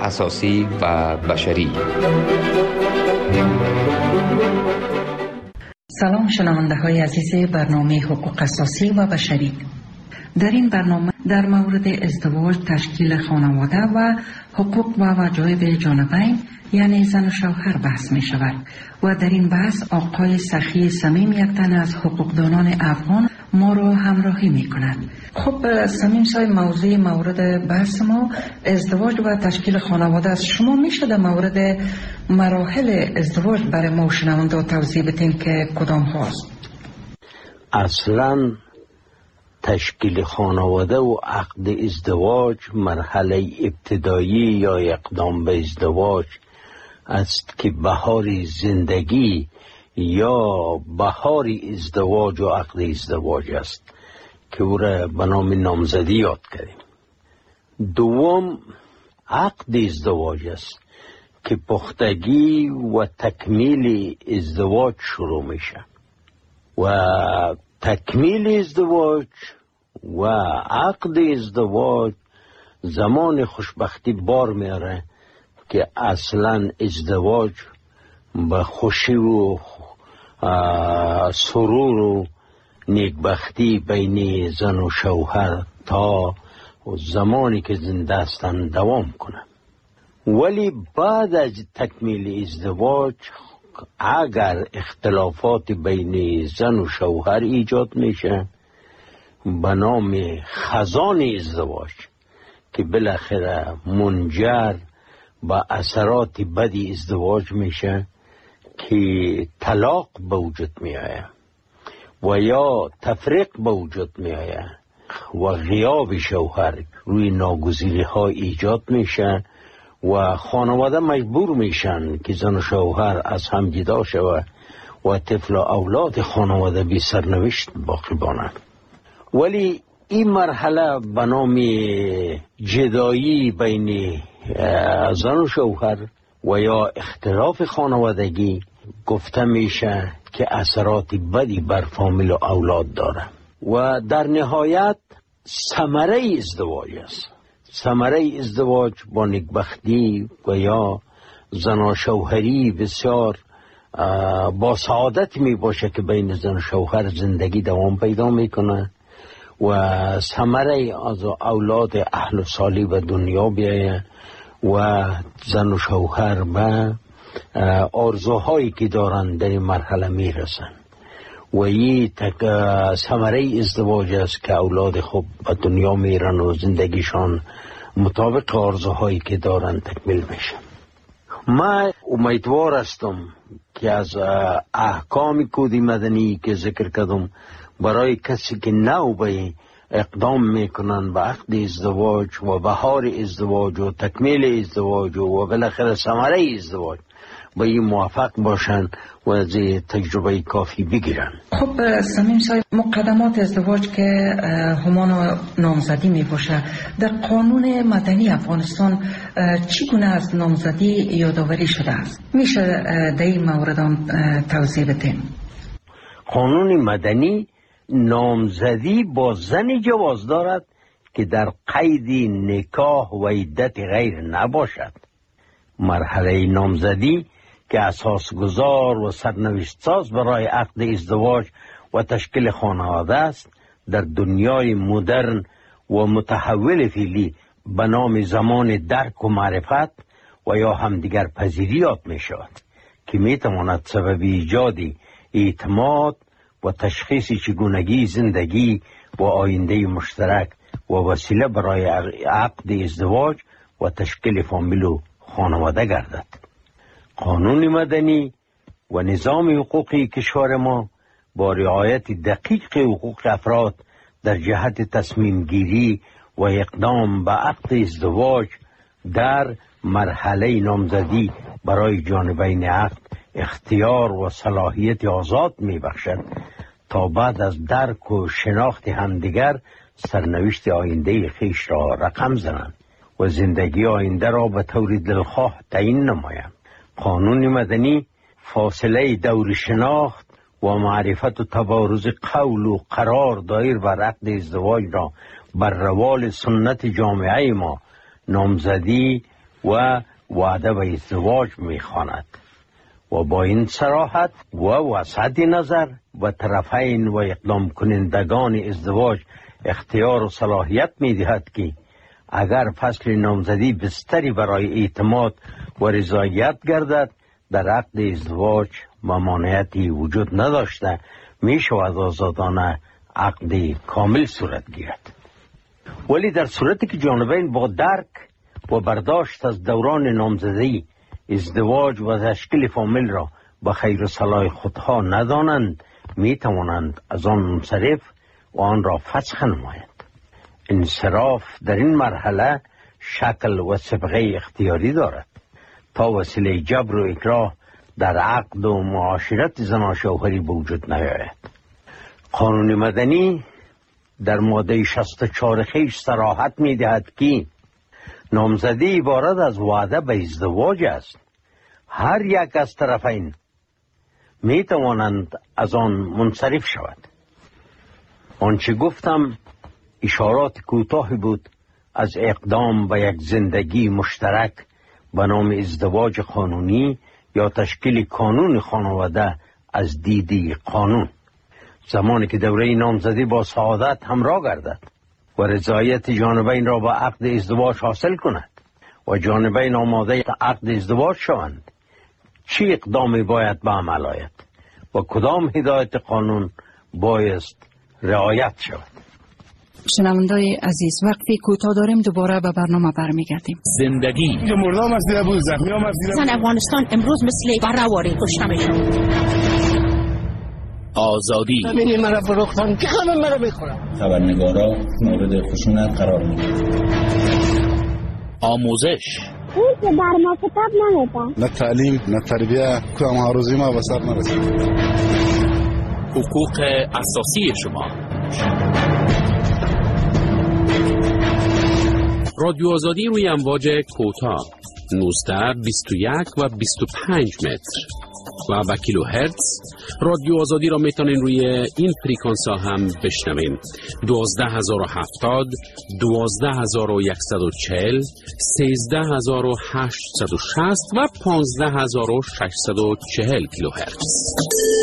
اساسی و بشری. سلام شنونده های عزیز برنامه حقوق اساسی و بشری. در این برنامه در مورد ازدواج، تشکیل خانواده و حقوق و واجب جانبین یعنی زن و شوهر بحث می شود و در این بحث آقای سخی صمیم، یک تن از حقوقدانان افغان، ما را همراهی می کند. خب صمیم صاحب، موضوع مورد بحث ما ازدواج و تشکیل خانواده است. شما می شده مورد مراحل ازدواج برای ما شنونده توضیح بدین که کدام هاست؟ اصلا تشکیل خانواده و عقد ازدواج مرحله ابتدایی یا اقدام به ازدواج است که بهار زندگی یا بهار ازدواج و عقد ازدواج است که او را به نام نامزدی یاد کردیم. دوم عقد ازدواج است که پختگی و تکمیل ازدواج شروع میشه و تکمیل ازدواج و عقد ازدواج زمان خوشبختی بار میاره که اصلا ازدواج به خوشی و سرور و نیکبختی بین زن و شوهر تا زمانی که زنده هستند دوام کنه. ولی بعد از تکمیل ازدواج اگر اختلافات بین زن و شوهر ایجاد میشه به نام خزان ازدواج که بالاخره منجر به اثرات بدی ازدواج میشه که طلاق به وجود میآید و یا تفریق به وجود میآید و غیاب شوهر روی ناگزیری ها ایجاد میشه و خانواده مجبور میشن که زن و شوهر از هم جدا شود و طفل و اولاد خانواده بی سرنوشت باقی مانند. ولی این مرحله به نام جدایی بین زن و شوهر و یا اختلاف خانوادگی گفته میشه که اثرات بدی بر فامیل و اولاد داره و در نهایت ثمره ازدواج است. ثمره ازدواج با نیکبختی و یا زن و شوهری بسیار با سعادت می باشه که بین زن و شوهر زندگی دوام پیدا میکنه و ثمره از اولاد اهل و صالح و دنیا بیایه و زن و شوهر به آرزوهایی که دارن در این مرحله میرسن و این ثمره ازدواج است که اولاد خوب به دنیا میرن و زندگیشان مطابق آرزوهایی که دارن تکمیل میشه. من امیدوار هستم که از احکام کود مدنی که ذکر کردم برای کسی که نو به اقدام میکنن به عقد ازدواج و بهار ازدواج و تکمیل ازدواج و بالاخره ثمره ازدواج با این موفق باشن و از تجربه کافی بگیرن. خب صمیم صاحب، مقدمات ازدواج که همان نامزدی می باشه، در قانون مدنی افغانستان چگونه از نامزدی یادآوری شده است؟ میشه در این مورد توضیح بدین؟ قانون مدنی نامزدی با زنی جواز دارد که در قید نکاح و عدت غیر نباشد. مرحله نامزدی که اساس گذار و سرنوشت ساز برای عقد ازدواج و تشکیل خانواده است در دنیای مدرن و متحول فعلی به نام زمان درک و معرفت و یا همدیگر پذیری یاد می شود که می تواند سبب ایجاد اعتماد و تشخیص چگونگی زندگی و آینده مشترک و وسیله برای عقد ازدواج و تشکیل فامیل و خانواده گردد. قانون مدنی و نظام حقوقی کشور ما با رعایت دقیق حقوق افراد در جهت تصمیم گیری و اقدام به عقد ازدواج در مرحله نامزدی برای جانبین عقد اختیار و صلاحیت آزاد می بخشد تا بعد از درک و شناخت همدیگر سرنوشت آینده خیش را رقم زنند و زندگی آینده را به طور دلخواه تعیین نمایند. قانون مدنی فاصله دور شناخت و معرفت و تبارز قول و قرار دایر بر عقد ازدواج را بر روال سنت جامعه ما نامزدی و وعده به ازدواج میخواند و با این صراحت و وسعت نظر و طرفین و اقدام کنندگان ازدواج اختیار و صلاحیت میدهد که اگر فصل نامزدی بستری برای اعتماد و رضایت گردد در عقد ازدواج ممانعتی وجود نداشته می شود آزادانه عقد کامل صورت گیرد. ولی در صورتی که جانبین با درک و برداشت از دوران نامزدی ازدواج و تشکیل فامیل را به خیر و صلاح خودها ندانند می توانند از آن منصرف و آن را فسخ نمایند. انصراف در این مرحله شکل و صبغه اختیاری دارد تا وسیله جبر و اکراه در عقد و معاشرت زن شوهری به وجود نیاید. قانون مدنی در ماده 64 خیش صراحت می دهد که نامزدی عبارت از وعده به ازدواج است. هر یک از طرفین می توانند از آن منصرف شود. آنچه گفتم اشارات کوتاهی بود از اقدام به یک زندگی مشترک به نام ازدواج قانونی یا تشکیل کانون خانواده از دیدی قانون. زمانی که دوره نامزدی با سعادت همراه گردد و رضایت جانبین را با عقد ازدواج حاصل کند و جانبین آماده عقد ازدواج شوند، چی اقدامی باید به عمل آید و کدام هدایت قانون بایست رعایت شود؟ شنوندای عزیز، وقتی کوتاه داریم دوباره به برنامه برمیگردیم. زندگی مردم از دیده بود، زخمی هم از دیده. زن افغانستان امروز مثل برواری کشته میشن. آزادی همینی مرا فروختن که همه مرا بخورم. خبرنگارا مورد خشونت قرار میدن. آموزش اون که در ما کتاب نمیدن. نه تعلیم نه تربیه که هم هاروزی ما به سر نرسید. حقوق اساسی شما. رادیو آزادی روی امواج کوتاه 19 21 و 25 متر و به کیلوهرتز. رادیو آزادی را میتونین روی این فریکانس ها هم بشنوین: 12070 12140 13860 و 15640 کیلوهرتز.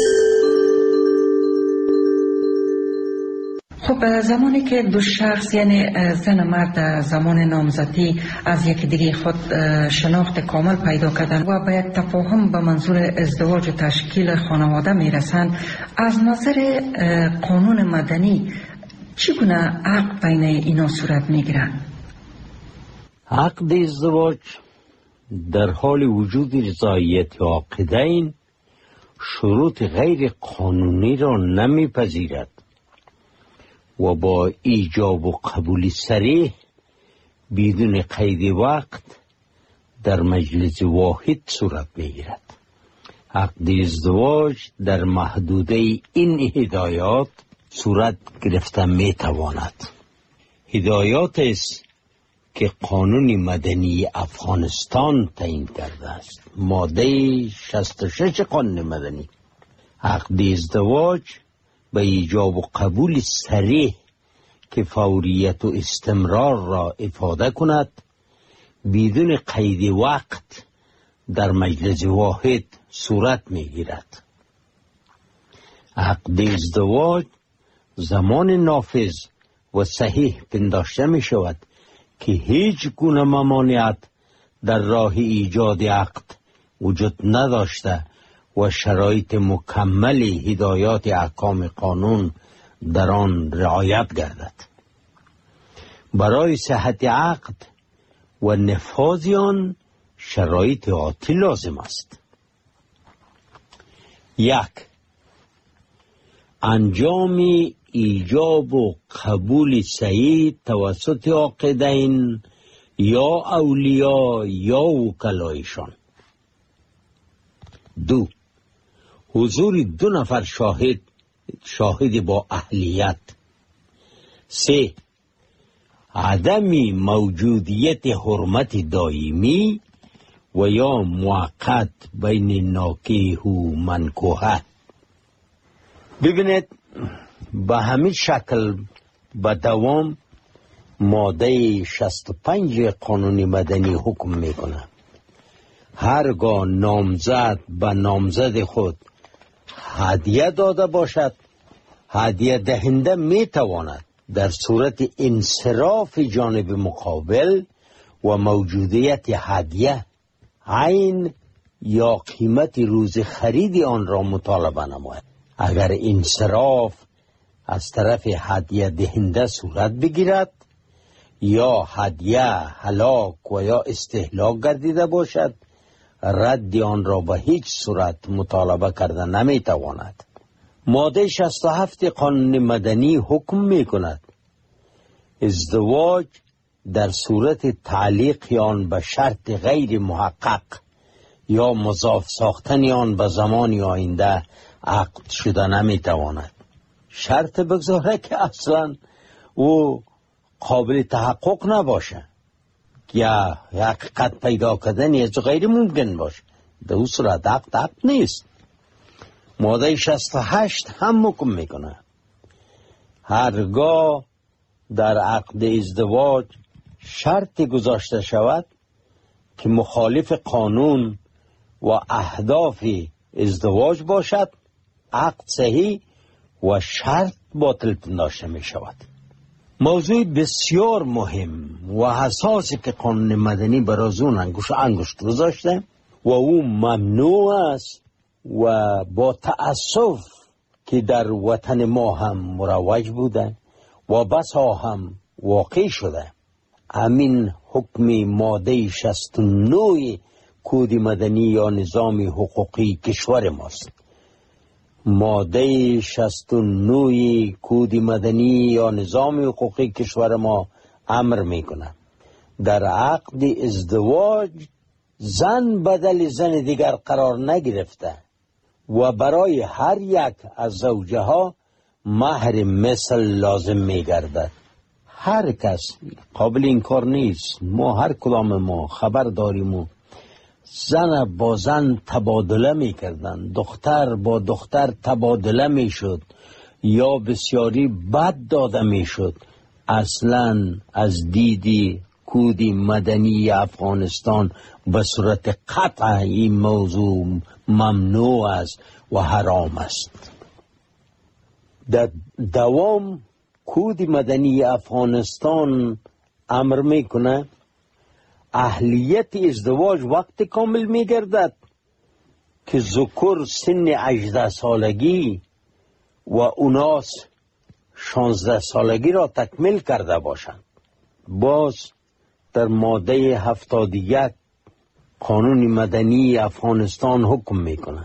خب زمانی که دو شخص یعنی زن و مرد زمان نامزدی از یک دیگه خود شناخت کامل پیدا کردن و به یک تفاهم به منظور ازدواج و تشکیل خانواده میرسند، از نظر قانون مدنی چگونه عقد بین اینا صورت میگیرد؟ عقد ازدواج در حال وجود رضایت عاقدین شروط غیر قانونی را نمیپذیرد و با ایجاب و قبول صریح بدون قید وقت در مجلس واحد صورت میگیرد. عقد ازدواج در محدوده این هدایات صورت گرفته میتواند. هدایات است که قانون مدنی افغانستان تعیین کرده است. ماده 66 قانون مدنی. عقد ازدواج به ایجاب و قبول صریح که فوریت و استمرار را افاده کند بدون قید وقت در مجلس واحد صورت میگیرد. عقد ازدواج زمان نافذ و صحیح پنداشته می شود که هیچ گونه ممانعت در راه ایجاد عقد وجود نداشته و شرایط مکمل هدایات احکام قانون در آن رعایت گردد. برای صحت عقد و نفاذ آن شرایط آتی لازم است. 1. انجام ایجاب و قبول صحیح توسط عاقدین یا اولیاء یا وکلایشان. 2. حضور 2 نفر شاهد با اهلیت. 3. عدم موجودیت حرمت دائمی و یا موقت بین ناکیح و منکوحه. ببینید، به همین شکل به دوام ماده 65 قانون مدنی حکم میکنه هرگاه نامزد به نامزد خود هدیه داده باشد، هدیه دهنده میتواند در صورت انصراف جانب مقابل و موجودیت هدیه عین یا قیمت روز خرید آن را مطالبه نماید. اگر انصراف از طرف هدیه دهنده صورت بگیرد یا هدیه هلاک و یا استهلاک گردیده باشد، رد آن را به هیچ صورت مطالبه کرده نمیتواند. ماده 67 قانون مدنی حکم می کند ازدواج در صورت تعلیق آن به شرط غیر محقق یا مضاف ساختن آن به زمان آینده عقد شده نمیتواند. شرط بگذاره که اصلا او قابل تحقق نباشه یا حقیقت پیدا کردن از غیر ممکن باشه، در اون صورت عقد نیست. ماده 68 هم حکم میکنه هرگاه در عقد ازدواج شرط گذاشته شود که مخالف قانون و اهداف ازدواج باشد، عقد صحیح و شرط باطل پنداشته می شود. موضوع بسیار مهم و حساسی که قانون مدنی برای اون انگشت گذاشته و او ممنوع است و با تأسف که در وطن ما هم مروج بوده و بسا هم واقع شده. همین حکم ماده 69 کد مدنی یا نظام حقوقی کشور ماست. ماده 69 کد مدنی یا نظام حقوقی کشور ما امر میکنه در عقد ازدواج زن بدل زن دیگر قرار نگرفته و برای هر یک از زوجه ها مهر مثل لازم میگردد. هر کس قابل انکار نیست، ما هر کدام ما خبر داریم و زن با زن تبادله میکردن، دختر با دختر تبادله میشد یا بسیاری بد داده میشد. اصلا از دیدی کد مدنی افغانستان به صورت قطع این موضوع ممنوع است و حرام است. در دوام کد مدنی افغانستان امر میکنه اهلیت ازدواج وقت کامل میگردد که ذکر سن 18 سالگی و اوناس 16 سالگی را تکمیل کرده باشند. باز در ماده 71 قانون مدنی افغانستان حکم میکنه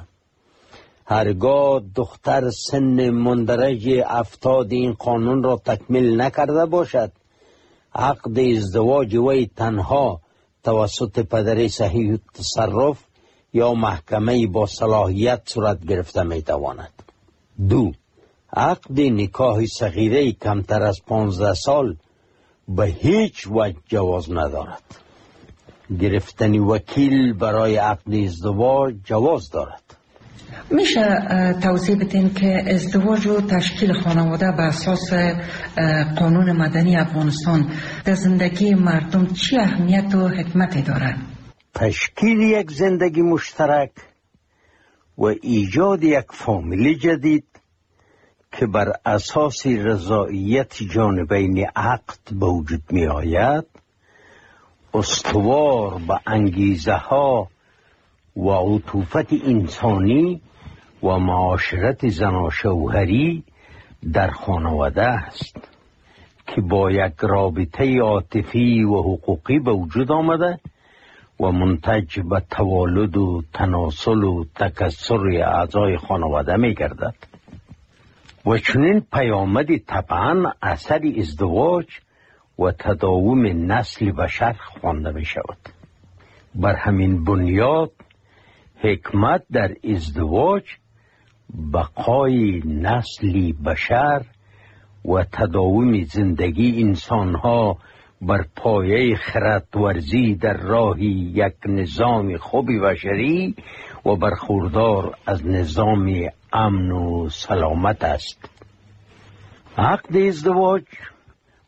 هرگاه دختر سن مندرج 70 این قانون را تکمیل نکرده باشد، عقد ازدواج وی تنها توسط پدر صحیح تصرف یا محکمه با صلاحیت صورت گرفته میتواند. 2. عقد نکاح صغیره کمتر از 15 سال به هیچ وجه جواز ندارد. گرفتن وکیل برای عقد ازدواج جواز دارد. میشه توضیح بدین که ازدواج و تشکیل خانواده به اساس قانون مدنی افغانستان در زندگی مردم چی اهمیت و حکمتی دارد؟ تشکیل یک زندگی مشترک و ایجاد یک فامیل جدید که بر اساس رضایت جانبین عقد به وجود می آید، استوار به انگیزه ها و عطوفت انسانی و معاشرت زن و شوهری در خانواده است که با یک رابطه عاطفی و حقوقی به وجود آمده و منتج به توالد و تناسل و تکثر اعضای خانواده می گردد و چنین پیامدی طبعا اثر ازدواج و تداوم نسل بشر خوانده می شود. بر همین بنیاد حکمت در ازدواج بقای نسل بشر و تداوم زندگی انسانها بر پایه خردورزی در راه یک نظام خوب بشری و برخوردار از نظام امن و سلامت است. عقد ازدواج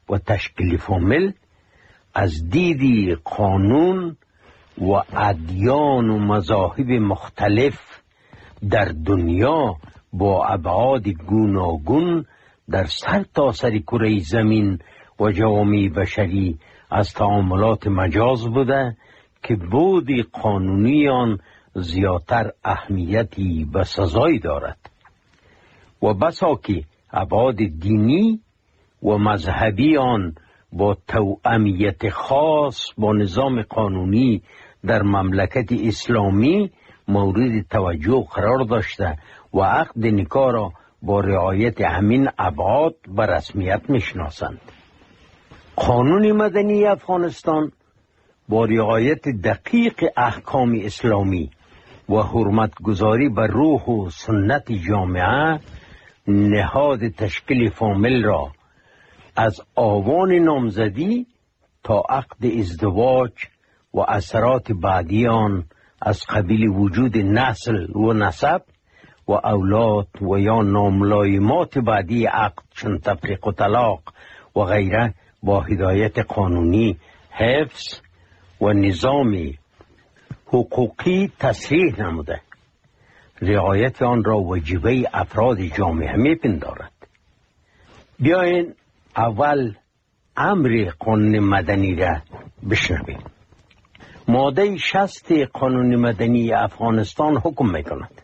و تشکیل فامیل از دید قانون و ادیان و مذاهب مختلف در دنیا با ابعاد گوناگون در سرتاسر کره زمین و جوامع بشری از تعاملات مجاز بوده که بود قانونی آن زیادتر اهمیتی و سزایی دارد و بسا که ابعاد دینی و مذهبی آن با توأمیت خاص با نظام قانونی در مملکت اسلامی مورد توجه قرار داشته و عقد نکاح را با رعایت همین ابعاد به رسمیت میشناسند. قانون مدنی افغانستان با رعایت دقیق احکام اسلامی و حرمتگذاری بر روح و سنت جامعه نهاد تشکیل فامیل را از آوان نامزدی تا عقد ازدواج و اثرات بعدی آن از قبیل وجود نسل و نسب و اولاد و یا ناملایمات بعدی عقد چون تفریق و طلاق و غیره با هدایت قانونی حفظ و نظام حقوقی تصریح نموده. رعایت آن را واجبه افراد جامعه میپندارد. بیاین اول امر قانون مدنی را بشنویم. ماده 60 قانون مدنی افغانستان حکم میکند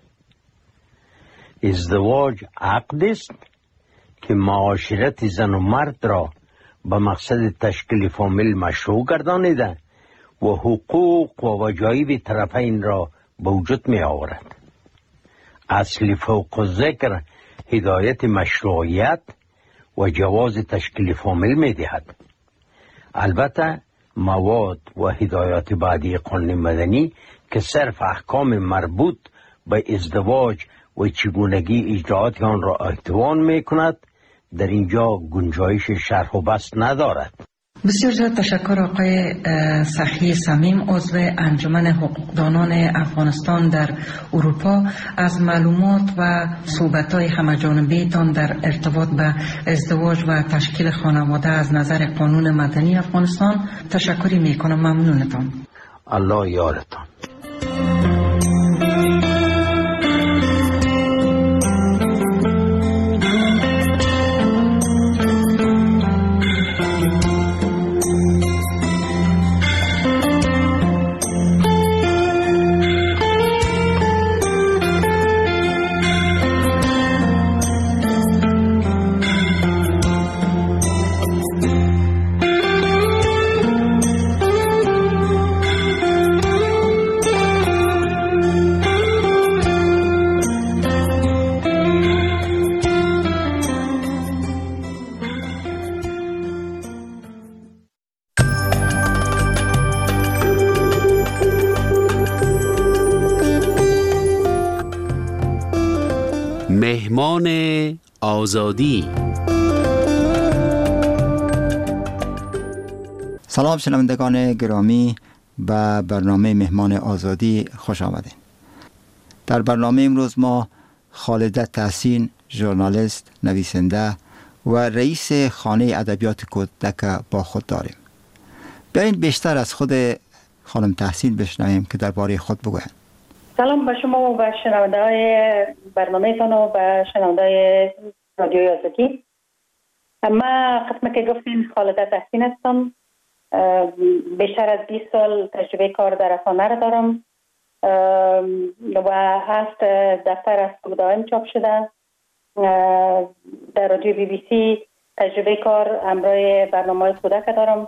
ازدواج عقد است که معاشرت زن و مرد را به مقصد تشکیل فامیل مشروع گردانیده و حقوق و وجایب طرفین را به وجود می آورد. اصل فوق ذکر هدایت مشروعیت و جواز تشکیل فامیل می دهد. البته مواد و هدایات بعدی قانون مدنی که صرف احکام مربوط به ازدواج و چگونگی اجرات آن را احتوان می کند در اینجا گنجایش شرح و بسط ندارد. بسیار زیاد تشکر آقای سخی صمیم، عضو انجمن حقوقدانان افغانستان در اروپا، از معلومات و صحبت‌های همه‌جانبه تان در ارتباط به ازدواج و تشکیل خانواده از نظر قانون مدنی افغانستان. تشکری میکنم. ممنونتان. الله یارتان. مهمان آزادی. سلام شنوندگان گرامی، به برنامه مهمان آزادی خوش آمدین. در برنامه امروز ما خالده تحسین، ژورنالیست، نویسنده و رئیس خانه ادبیات کودک با خود داریم. بیاین بیشتر از خود خانم تحسین بشنویم که درباره خود بگویند. سلام به شما و به شنونده‌های برنامه‌تان و به شنونده‌های رادیوی آزادی. من خدمت که گفتین خالده تحسین هستم. بیشتر از 20 سال تجربه کار در رسانه را دارم و هست دفتر از دائم چاپ شده. در رادیو بی بی سی تجربه کار همراه برنامه‌های کودک دارم.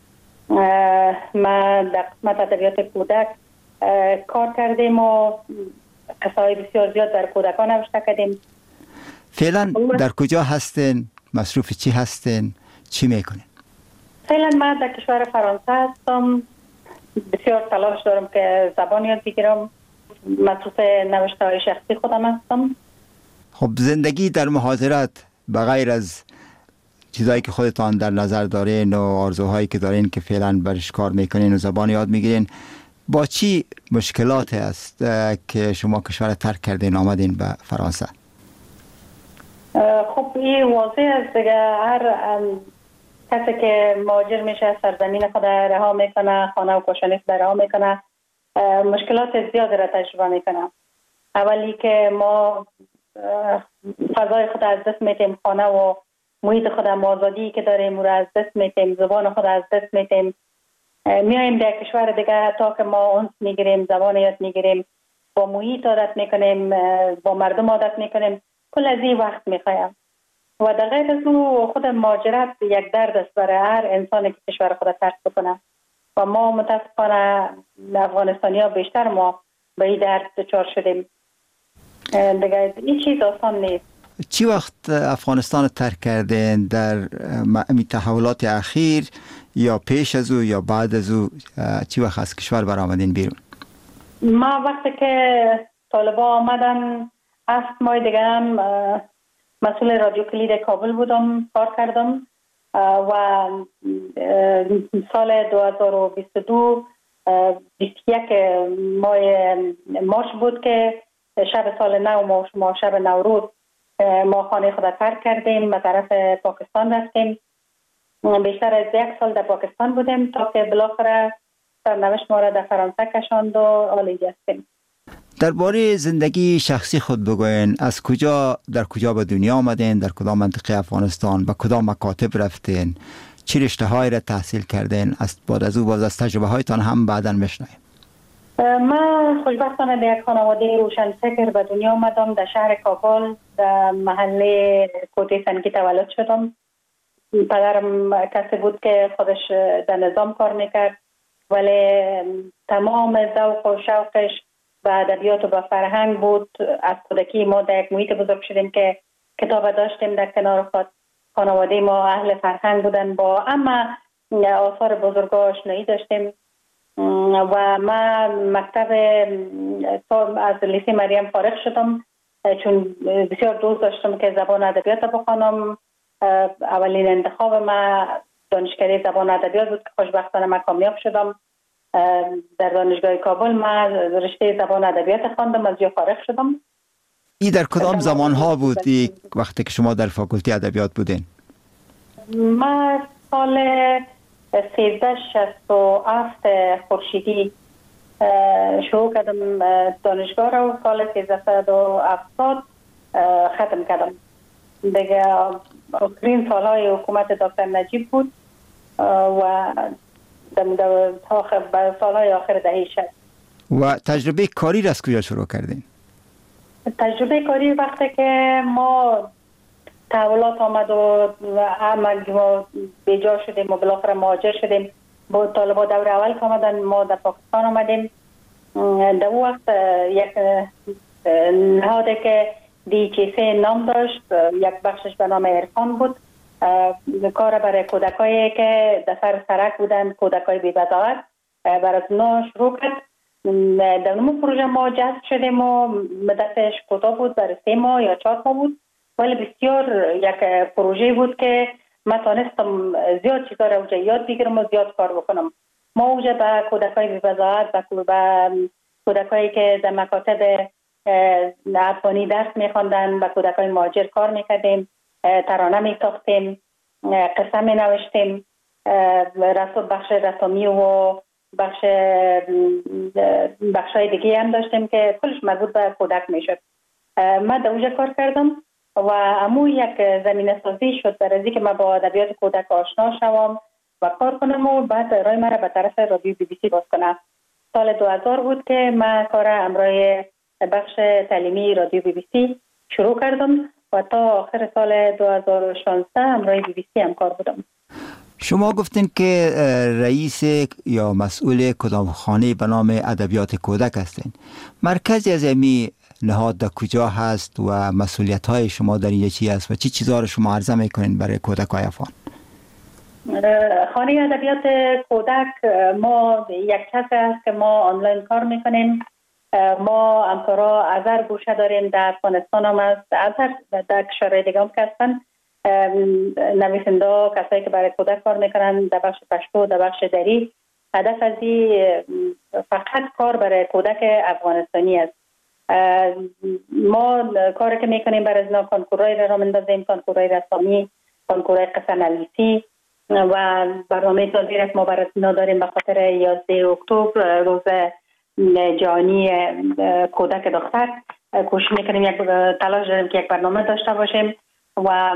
من در قسمت ادبیات کودک کار کردیم و قصه‌های بسیار زیاد در کودکان نوشته کردیم. فعلا در کجا هستین؟ مصروف چی هستین؟ چی میکنین؟ فعلا من در کشور فرانسه هستم. بسیار تلاش دارم که زبان یاد بگیرم. مصروف نوشته‌های شخصی خودم هستم. خب زندگی در مهاجرت به غیر از چیزایی که خودتان در نظر دارین و آرزوهایی که دارین که فعلا برش کار میکنین و زبان یاد میگیرین، با چی مشکلات است که شما کشور ترک کردین آمدین به فرانسه؟ خب این واضح است دیگه. هر کسی که مهاجر میشه سرزمین خود رها میکنه، خانه و کاشانه خود رها میکنه، مشکلات زیاد را تجربه میکنه. اولی که ما فضای خود از دست میتیم، خانه و محیط خود، آزادی که داریم را از دست میتیم، زبان خود از دست میتیم. میایم در کشور دیگه تا که ما اونس میگیریم، زبان یاد میگیریم، با محیط عادت میکنیم، با مردم عادت میکنیم. کل از این وقت میخوایم. و در غیر از او خود مهاجرت یک درد است برای هر انسانی که کشور خود ترک بکنه و ما متاسفانه افغانستانی ها بیشتر ما به این درد دچار شدیم. دیگه این چیز آسان نیست. چی وقت افغانستان ترک کردین؟ در تحولات اخیر یا پیش از او یا بعد از او چی وقت از کشور برآمدین بیرون؟ ما وقتی که طالبا آمدن 7 ماه دیگه هم مسئول رادیو کلید کابل بودم، کار کردم و سال 2022 21 ماه مارچ بود که شب سال نو ما شب نوروز ما خانه خود ترک کردیم، به طرف پاکستان رفتیم. بیشتر از 1 سال در پاکستان بودیم تا که بالاخره سرنوشت ما را در فرانسه کشاند و آلیج هستیم. درباره زندگی شخصی خود بگوین. از کجا در کجا به دنیا آمدین؟ در کدام منطقه افغانستان؟ به کدام مکاتب رفتین؟ چه رشته‌هایی را تحصیل کردین؟ بعد از او باز از تجربه هایتان هم بعداً بشنویم. من خوشبختانه در یک خانواده روشنفکر به دنیا آمدم. در شهر کابل در محله کوته سنگی تولد شدم. پدرم کسی بود که خودش در نظام کار میکرد ولی تمام ذوق و شوقش به ادبیات و به فرهنگ بود. از کودکی ما در یک محیط بزرگ شدیم که کتاب داشتیم در کنار خود. خانواده ما اهل فرهنگ بودن، با اما آثار بزرگا آشنایی داشتیم و من مکتب از لیسه مریم فارغ شدم چون بسیار دوست داشتم که زبان ادبیات بخوانم. اولین انتخاب من دانشکده زبان ادبیات بود که خوشبختانه من کامیاب شدم. در دانشگاه کابل من رشته زبان ادبیات خواندم، از جا فارغ شدم. این در کدام زمان ها بود وقتی که شما در فاکولته ادبیات بودین؟ من سال 1367 خورشیدی شروع کردم دانشگاه را و سال 1370 ختم کردم. دیگه آخرین سالهای حکومت دکتر نجیب بود و در سالهای آخر دهه 60. و تجربه کاری را از کجا شروع کردین؟ تجربه کاری وقتی که ما تحولات آمد و همه ما بیجا شدیم و بالاخره مهاجر شدیم. با طالبا دور اول که آمدن ما در پاکستان آمدیم. در اون وقت یک نهاده که DHC نام داشت، یک بخشش به نام عرفان بود. کار برای کودکایی که در سر سرک بودن، کودکای بی‌بضاعت، برای اونا شروع کرد. در اون پروژه ما جذب شدیم و مدتش کوتاه بود، برای 3 ماه یا 4 ماه بود، ولی بسیار یک پروژه بود که من تانستم زیاد چیزا را اوجا یاد بگیرم و زیاد کار بکنم. ما اوجا به کودکای بی‌بضاعت، به کودکایی که در مکاتب افغانی درس می‌خواندن، به کودکای مهاجر کار می‌کردیم، ترانه می‌ساختیم، قصه می‌نوشتیم، بخش رسامی و بخشای دیگه هم داشتیم که کلش مربوط به کودک میشد. من در اونجا کار کردم و امو یک زمینه سازی شد برای اینکه من با ادبیات کودک آشنا شوم و کار کنم و بعد راه مرا به طرف رادیو BBC باز کنم. سال 2000 بود که من کار امرای بخش تعلیمی رادیو BBC شروع کردم و تا آخر سال 2016 امرای BBC هم کار بودم. شما گفتین که رئیس یا مسئول کدام خانه به نام ادبیات کودک هستین. مرکزی از امی نهاد در کجا هست و مسئولیت های شما در اینجا چی است و چی چیزا رو شما عرضه میکنین برای کودک های افغان؟ خانه ادبیات کودک ما یک کسی هست که ما آنلاین کار میکنیم. ما همکارا از هر گوشه داریم، در افغانستان هم هست، از هر در کشورهای دیگه هم هستن نویسنده، کسایی که برای کودک کار میکنن در بخش پشتو، در بخش دری. هدف از این فقط کار برای کودک افغانستانی است. ما کاری که میکنیم برای اینا کنکورای را مندازیم، کنکورای رسامی، کنکورای قصه نویسی، و برنامه تازی را ما برای داریم به خاطر 11 اکتبر روز جهانی کودک دختر. کوشش میکنیم تلاش داریم که یک برنامه داشته باشیم و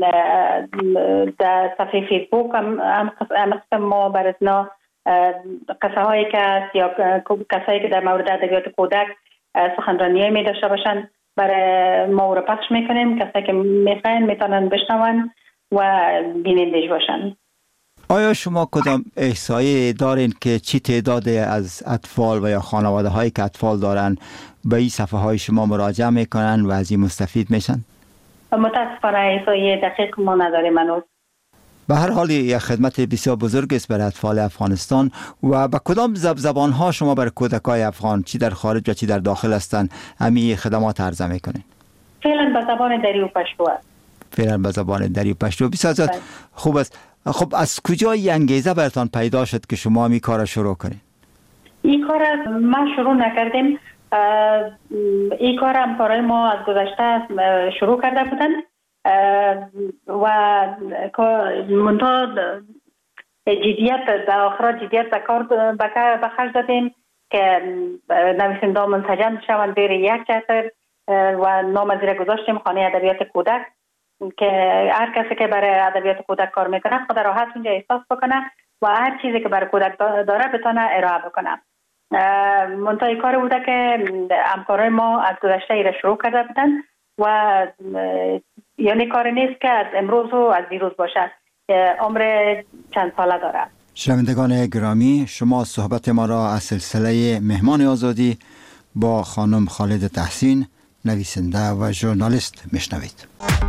در صفحه فیسبوک هم ما برای قصه هایی که یا کسایی که در مورد ادبیات کودک سخنرانی می داشته باشن برای ما رو پخش میکنیم. کسایی که میخواین میتونن بشنون و بینندش باشن. آیا شما کدام احصایه دارین که چی تعداد از اطفال و یا خانواده هایی که اطفال دارن به این صفحه های شما مراجعه میکنن و از این مستفید میشن؟ متاسفانه احصایه دقیق ما نداریم هنوز. به هر حال یک خدمت بسیار بزرگ است برای اطفال افغانستان. و به کدام زبان ها شما برای کودکای افغان چی در خارج و چی در داخل هستن همین خدمات عرضه میکنین؟ فعلا به زبان دری و پشتو است. فعلا به زبان دری و پشتو. بسیار خوب است. خب از کجا این انگیزه براتان پیدا شد که شما این کار شروع کنین؟ این کار ما شروع نکردیم. این کار همکارای ما از گذشته شروع کرده بودن و منتها جدیت در آخر جدیت به کار به خرج دادیم که نویسنده منسجم شوند زیر یک چتر و نام از زیر گذاشتیم خانه ادبیات کودک که هر کسی که برای ادبیات کودک کار میکنه خود راحت اونجا احساس بکنه و هر چیزی که برای کودک داره بتونه ارائه بکنه. منتهای کار بوده که همکارای ما از گذشته ای را شروع کرده بودن و یعنی کار نیست که از امروز و از دیروز باشه، عمر چند ساله داره. شنوندگان گرامی، شما صحبت ما را از سلسله مهمان آزادی با خانم خالد تحسین، نویسنده و ژورنالیست میشنوید.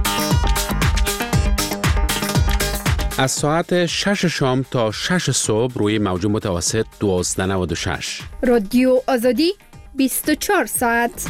از ساعت 6 شام تا 6 صبح روی موج متوسط 1296 رادیو آزادی 24 ساعت.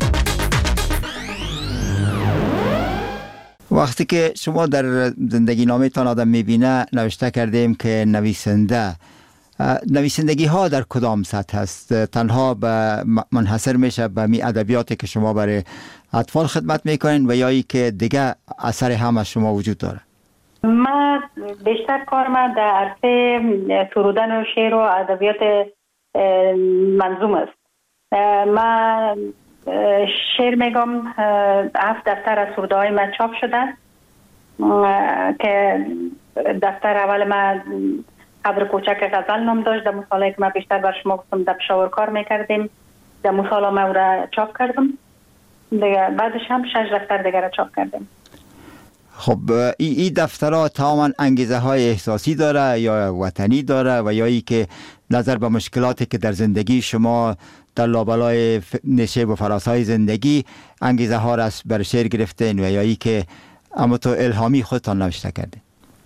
وقتی که شما در زندگی نامه تان آدم میبینه نوشته کردیم که نویسندگی ها در کدام سطح هست؟ تنها منحصر میشه به می ادبیاتی که شما برای اطفال خدمت میکنین و یا ای که دیگه اثر هم از شما وجود داره؟ ما بیشتر کار ما در عرصه سرودن و شعر و ادبیات منظوم است. ما شعر میگم 7 دفتر از سروده های من چاپ شده که دفتر اول من قبر کوچک غزل نام داشت. در مثالی که من بیشتر بر شما گفتم در پشاور کار میکردیم، در مثال ما او را چاپ کردم دیگه. بعدش هم 6 دفتر دیگر را چاپ کردیم. خب این دفترها تماما انگیزه های احساسی داره یا وطنی داره و یا ای که نظر به مشکلاتی که در زندگی شما در لابلای نشیب و فراسای زندگی انگیزه ها را بر شعر گرفتین و یا ای که اما تو الهامی خودتان نوشته کردین؟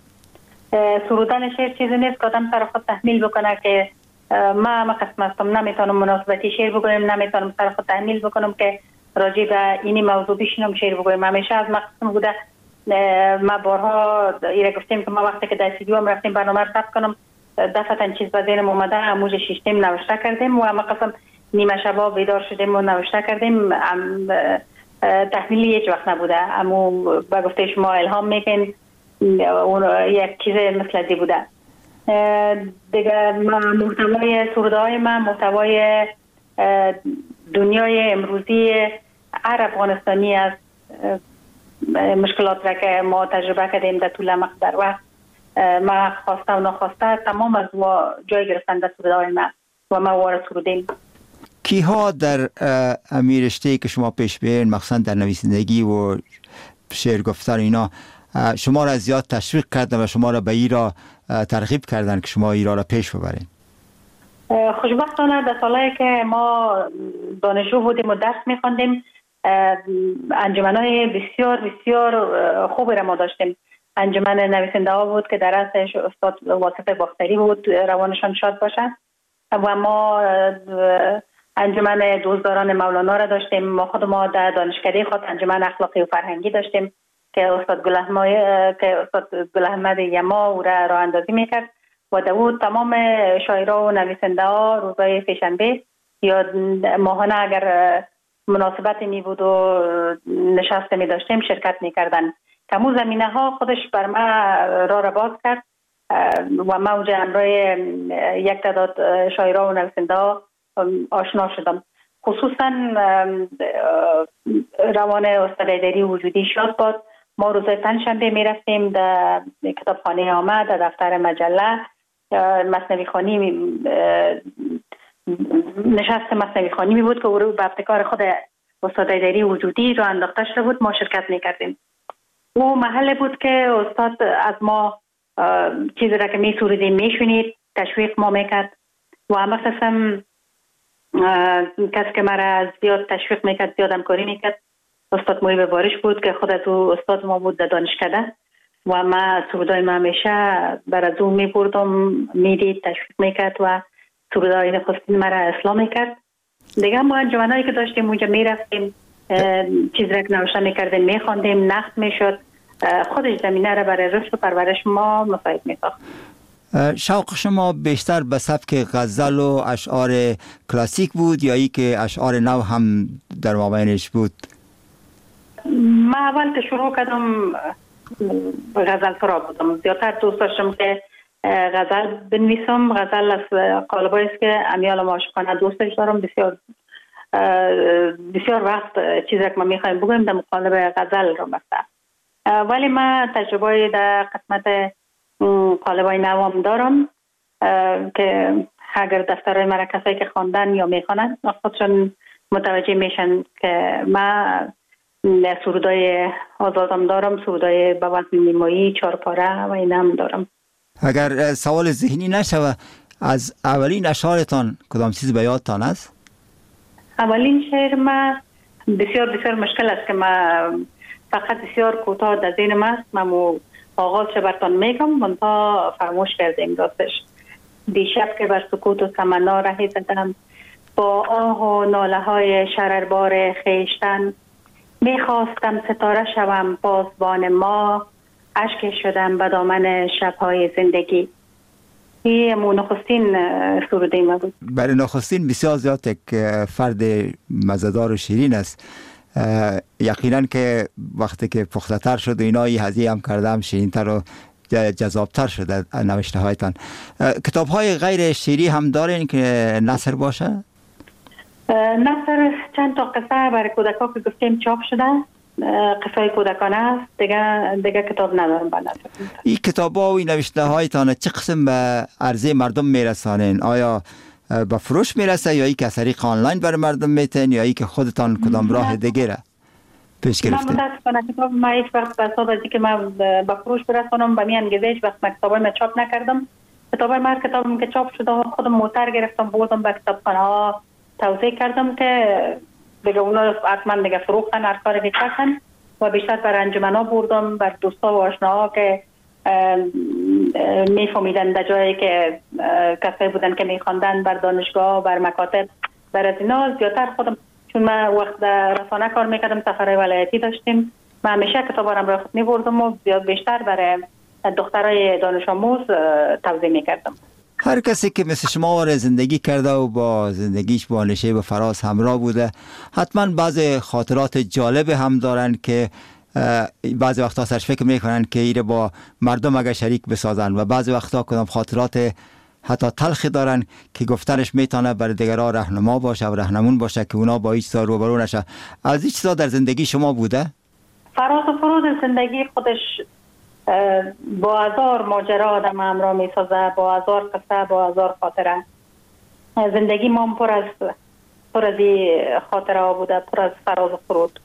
سرودن شعر چیزی نیست که آدم سر خود تحمیل بکنه که ما قسم هستم نمیتونم مناسبتی شعر بگویم، نمیتونم سر خود تحمیل بکنم که راجع به اینی موضوع بشینم شعر بگویم. همیشه از مقصد بوده. ما بارها ایره گفتیم که ما وقتی که در استودیو هم رفتیم برنامه رو ثبت کنم دفعتاً چیز به ذهنم اومده، اموج شیشتیم نوشته کردیم و ما قسم نیمه شبا بیدار شدیم و نوشته کردیم. تحمیلی هیچ وقت نبوده، اما با گفته شما الهام میکن اون یک چیز مثل دی بوده دیگه. محتوای سروده های من محتوای دنیای امروزی هر افغانستانی است. مشکلات را که ما تجربه کردیم در طول مقدار وقت ما خواسته و ناخواسته تمام از جای گرفتن در سروده های من و ما وارد سرودیم. کیها در رشته که شما پیش برین مخصوصا در نویسندگی و شعر گفتن اینا شما را زیاد تشویق کردن و شما را به ای را ترغیب کردن که شما ای را پیش ببرین؟ خوشبختانه در سالهایی که ما دانشجو بودیم و درس می‌خواندیم انجمن‌های بسیار بسیار خوبی را ما داشتیم. انجمن نویسنده ها بود که در رأسش استاد واصف باختری بود، روانشان شاد باشد، و ما انجمن دوستداران مولانا را داشتیم. ما خود ما در دانشکده خود انجمن اخلاقی و فرهنگی داشتیم که استاد گل احمد یما او را راه اندازی میکرد و داود تمام شاعرها و نویسنده ها روزهای سه‌شنبه یا ماهانه اگر مناسبتی می بود و نشسته می داشتیم شرکت می کردن. کمو زمینه ها خودش بر ما را باز کرد و من اونجا همراه یک تعداد شاعران و نویسنده ها آشنا شدم. خصوصا روان استاد ایدری وجودی شاد باد. ما روزهای پنجشنبه می رفتیم در کتابخانه آمد، در دفتر مجله مثنوی خوانی نشست مثنوی خوانی می بود که او به ابتکار خود استاد ایدری وجودی را انداخته شده بود. ما شرکت می کردیم. او محل بود که استاد از ما چیزی را که می سرودیم می شنید، تشویق ما می کرد و همه قسم کسی که مرا زیاد تشویق می کرد، زیاد همکاری می کرد، استاد محیب بارش بود که خود از او استاد ما بود در دانشکده و ما سرودای ما همیشه بر از او می بردم، می دید، تشویق می کرد و سرودای نخستین مرا اصلاح می کرد. دیگه ما انجمنایی که داشتیم اونجا می رفتیم، چیز را که نوشته می کردیم می خواندیم، نقد می شد. خودش زمینه را برای رشد و پرورش ما مساعد می ساخت. شوق شما بیشتر به سبک غزل و اشعار کلاسیک بود یا ای که اشعار نو هم در مابینش بود؟ من اول که شروع کردم غزل سرا بودم. زیادتر دوست داشتم که غزل بنویسم. غزل از قالبایی است که امیال عاشقانه دوستش دارم. بسیار وقت چیزی که ما میخوایم بگویم در مقالب غزل رو بسته. ولی من تجربه در قسمت قالبای نوام دارم که اگر دفترهای مرا کسایی که خواندن یا میخوانند خودشون متوجه میشن که من سرودای آزادم دارم، سرودای به وزن نیمایی، چارپاره و این هم دارم. اگر سوال ذهنی نشوه، از اولین اشعارتان کدام چیز به یادتان است؟ اولین شعر من بسیار مشکل است که من فقط بسیار کوتاه در ذهن من است. من آغازش براتون میگم منتها فراموش کردیم راستش. دیشب که بر سکوت و تمنا رهی زدم، با آه و ناله های شرربار خیشتن، میخواستم ستاره شوم بازبان ما، اشک شدم به دامن شبهای زندگی. این نخستین سروده ما بود. برای نخستین بسیار زیاد یک فرد مزدار و شیرین است. یقینا که وقتی که پخته تر شد و اینا هزینه هم کردم شیرین تر و جذابتر شده نوشته هایتان. کتاب های غیر شیری هم دارین که نثر باشه؟ نثر چند تا قصه برای کودکان که گفتیم چاپ شده، قصه کودکانه است. دیگه کتاب ندارم با نثر. این کتاب ها و این نوشته هایتان چه قسم به عرضه مردم میرسانین؟ آیا به فروش میرسه یا ای که از طریق آنلاین برای مردم میتین یا ای که خودتان کدام راه دیگه را پیش گرفتین؟ من متاسفانه کتاب ما هیچ وقت به حساب ازی که من به فروش برسانم به می انگیزه هیچ وقت کتابای ما چاپ نکردم. کتابای ما کتابم که چاپ شده خودم موتر گرفتم بردم به کتابخانه ها توزیع کردم که دیگه اونا حتما دیگه فروختن هر کاری کردن و بیشتر بر انجمنا بردم، بر دوستا و آشناها که میفهمیدن در جایی که کسایی بودن که میخواندن، بر دانشگاه، بر مکاتب، بر از اینا زیادتر خودم، چون من وقت در رسانه کار میکردم، سفرهای ولایتی داشتیم، من همیشه کتابارم را خود میبردم و زیاد بیشتر برای دخترای دانش آموز توزیع میکردم. هر کسی که مثل شما زندگی کرده و با زندگیش با نشیب و فراز همراه بوده حتما بعض خاطرات جالب هم دارن که بعضی وقتا سرش فکر میکنن که ایره با مردم اگر شریک بسازن و بعضی وقتا کدام خاطرات حتی تلخی دارن که گفتنش میتونه برای دیگرها راهنما باشه و راهنمون باشه که اونا با هیچ چیزا روبرو نشه. از هیچ چیزا در زندگی شما بوده؟ فراز و فرود زندگی خودش با هزار ماجرا آدم همراه میسازه، با هزار قصه، با هزار خاطره. زندگی ما پر از خاطره ها بوده، پر از فراز و فرود.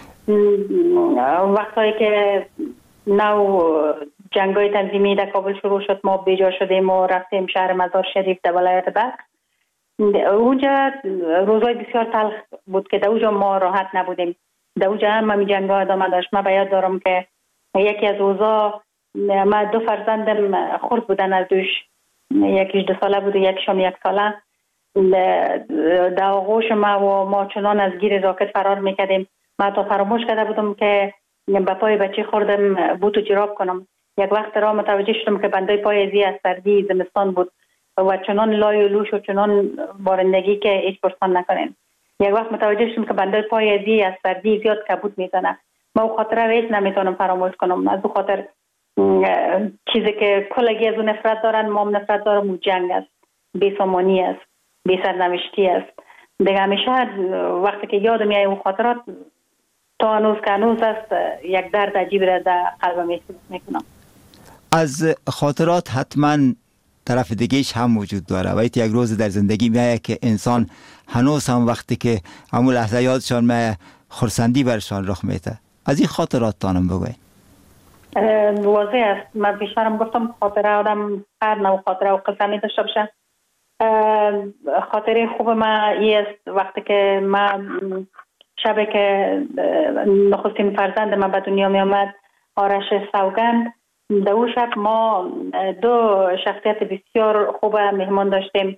وقتی که نو جنگای تنظیمی در کابل شروع شد، ما بیجا شدیم و رفتیم شهر مزار شریف در ولایت بلخ. اونجا روزای بسیار تلخ بود که در اونجا ما راحت نبودیم. در اونجا هم همی جنگا ادامه داشت. من باید دارم که یکی از روزا من 2 فرزندم خرد بودن از دوش، یکیش 2 ساله بود و یکیشم 1 ساله. در آغوش ما چنان از گیر راکت فرار میکردیم. من تا فراموش کرده بودم که به پای بچه خوردم بوت و جراب کنم. یک وقت را متوجه شدم که بندای پای ازی از سردی زمستان بود و چنان لای و لوش و چنان بارندگی که هیچ پرسان نکنین. یک وقت متوجه شدم که بندای پای ازی از سردی زیاد کبود میزنه. من او خاطره را هیچ نمیتونم فراموش کنم. از او خاطر چیزی که کلگی از اون نفرت دارن، ما هم نفرت دارم، اون جنگ است، بی‌سامانی است، بی‌سرنوشتی است. دیگه همیشه وقتی که یادم میاد اون خاطرات تا هنوز است، یک درد عجیب را در قلبم احساس میکنم. از خاطرات حتما طرف دیگهش هم وجود داره و یک روز در زندگی میاد که انسان هنوز هم وقتی که همون لحظه یادشان میاد خرسندی برشان رخ میده. از این خاطرات تانم بگوین. واضح است. من بیشترم گفتم خاطره آدم هر نوع خاطره و قصه می داشته باشه. خاطره خوب ما ای است وقتی که من شب که نخستین فرزند من به دنیا می آمد، آرش سوگند، در اون شب ما دو شخصیت بسیار خوب مهمان داشتیم،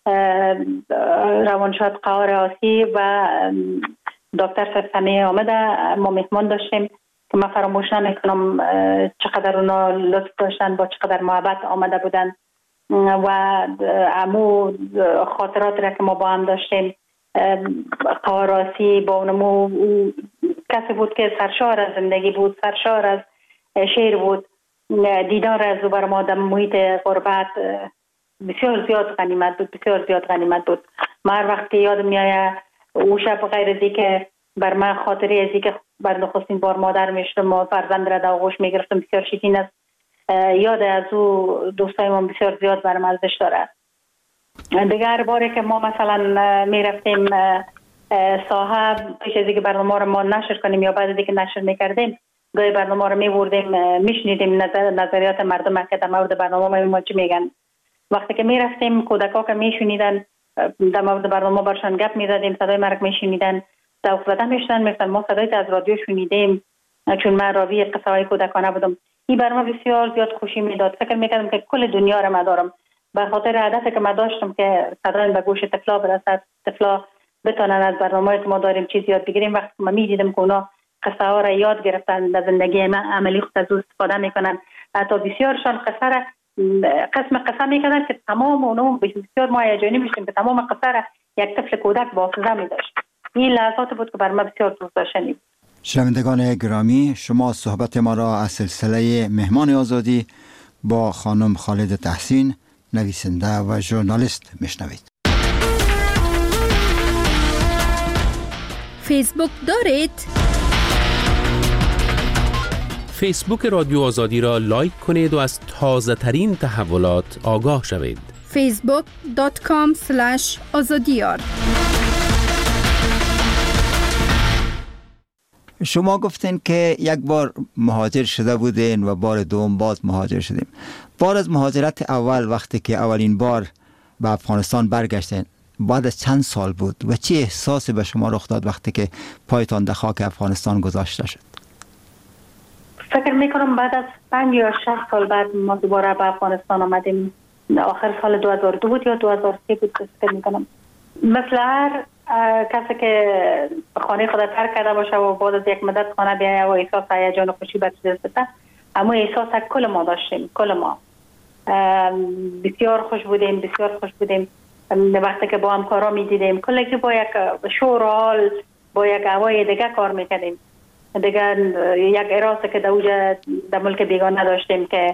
روانشاد قهار آسی و دکتر سمیه آمده. ما مهمان داشتیم که من فراموش نمیکنم چقدر اونا لطف داشتن، با چقدر محبت آمده بودن و امو خاطرات را که ما با هم داشتیم. قواراسی با اونمو کسی بود که سرشار از زندگی بود، سرشار از شعر بود. دیدار از بر ما در محیط غربت بسیار زیاد غنیمت بود، بسیار زیاد غنیمت بود. من هر وقت یادم میاد او شب غیر از که بر من خاطری از که بر نخستین بار مادر میشدم و فرزند را در آغوش میگرفتم بسیار شیرین است. یاد از او دوستای ما بسیار زیاد برام ارزش داره. دیگر باره که ما مثلا میرفتیم ساحه، پیش از اینکه برنامه رو ما نشر کنیم یا بعد از اینکه نشر میکردیم، گاهی برنامه رو میبردیم میشنیدیم نظریات مردم که در مورد برنامه ما چی میگن. وقتی که میرفتیم کودکا که میشنیدن در مورد برنامه برشان گپ میزدیم، صدای مرک میشنیدن، ذوق زده میشدن، میگفتن ما صدای از رادیو شنیدیم، چون من راوی قصه های کودکانه بودم. این برنامه بسیار زیاد خوشی میداد. فکر میکردم که کل دنیا رو من دارم، به خاطر عادتی که من داشتم که صدای به گوش طفلا برسد، طفلا بتونن از برنامه‌ای که ما داریم چیز یاد بگیریم. وقتی من میدیدم که اونا قصه ها را یاد گرفتن، در زندگی من عملی خود از او استفاده میکنن، حتی بسیارشان قصه را قسم میکردن که تمام اونو بسیار ما هیجانی میشیم که تمام قصه را یک طفل کودک با حافظه میداشت. این لحظات بود که بر من بسیار دوست داشتنی بود. شنوندگان گرامی، شما صحبت ما را از سلسله مهمان آزادی با خانم خالد تحسین، نویسنده و ژورنالیست میشنوید. فیسبوک دارید؟ فیسبوک رادیو آزادی را لایک کنید و از تازه ترین تحولات آگاه شوید. facebook.com/azadiyar. شما گفتین که یک بار مهاجر شده بودین و بار دوم باز مهاجر شدیم. بار از مهاجرت اول وقتی که اولین بار به افغانستان برگشتین بعد از چند سال بود و چه احساسی به شما رخ داد وقتی که پایتان در خاک افغانستان گذاشته شد؟ فکر میکنم بعد از 5 یا 6 سال بعد ما دوباره به افغانستان آمدیم. آخر سال 2002 بود یا 2003 بود فکر میکنم. مثل هر کسی که خانه خود ترک کرده باشه و بعد از یک مدت خانه بیایه و احساس هیجان و خوشی به دست بده، اما احساس کل ما داشتیم، کل ما بسیار خوش بودیم، بسیار خوش بودیم. وقتی که با همکارا میدیدیم کلگی با یک شور و حال، با یک هوای دیگه کار میکردیم. دیگر یک اراده که در ملک بیگانه داشتیم که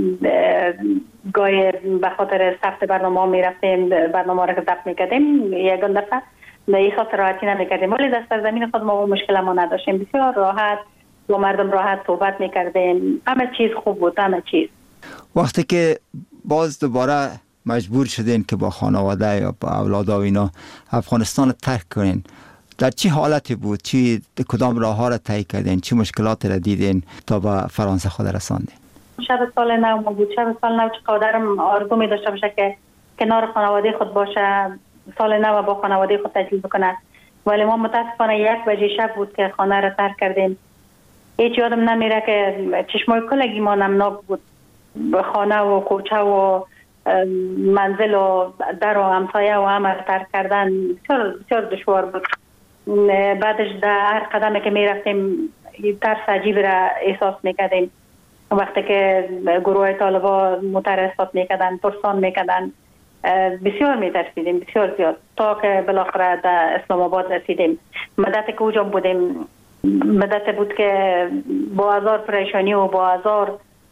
گاهی به خاطر ثبت برنامه میرفتیم، برنامه را که ضبط میکردیم یکان دفعه احساس راحتی نمیکردیم، ولی دست در زمین خود ما مشکل ما نداشتیم. بسیار راحت با مردم راحت صحبت میکردیم، همه چیز خوب بود، همه چیز. وقتی که باز دوباره مجبور شدین که با خانواده یا با اولاد و اینا افغانستان ترک کنین، در چه حالتی بود؟ کدام راه ها را طی کردین؟ چه مشکلات را دیدین تا به فرانسه خود رساندین؟ شب سال نو بود. شب سال نو چقدرم آرزو می داشته باشه که کنار خانواده خود باشه، سال نو با خانواده خود تجلیل بکنه، ولی ما متاسفانه 1 بجه شب بود که خانه را ترک کردیم. هیچ یادم نمیره که چشمای کلگی ما نمناک بود. خانه و کوچه و منزل و در و همسایه و همه ترک کردن بسیار دشوار بود. بعدش در هر قدمی که می رفتیم ترس عجیب را احساس میکردیم. وقتی که گروه طالبا مترصد میکردن، پرسان میکردن، بسیار میترسیدیم، بسیار زیاد، تا که بالاخره در اسلام آباد رسیدیم. مدت که اوجا بودیم مدت بود که با هزار پریشانی و با هزار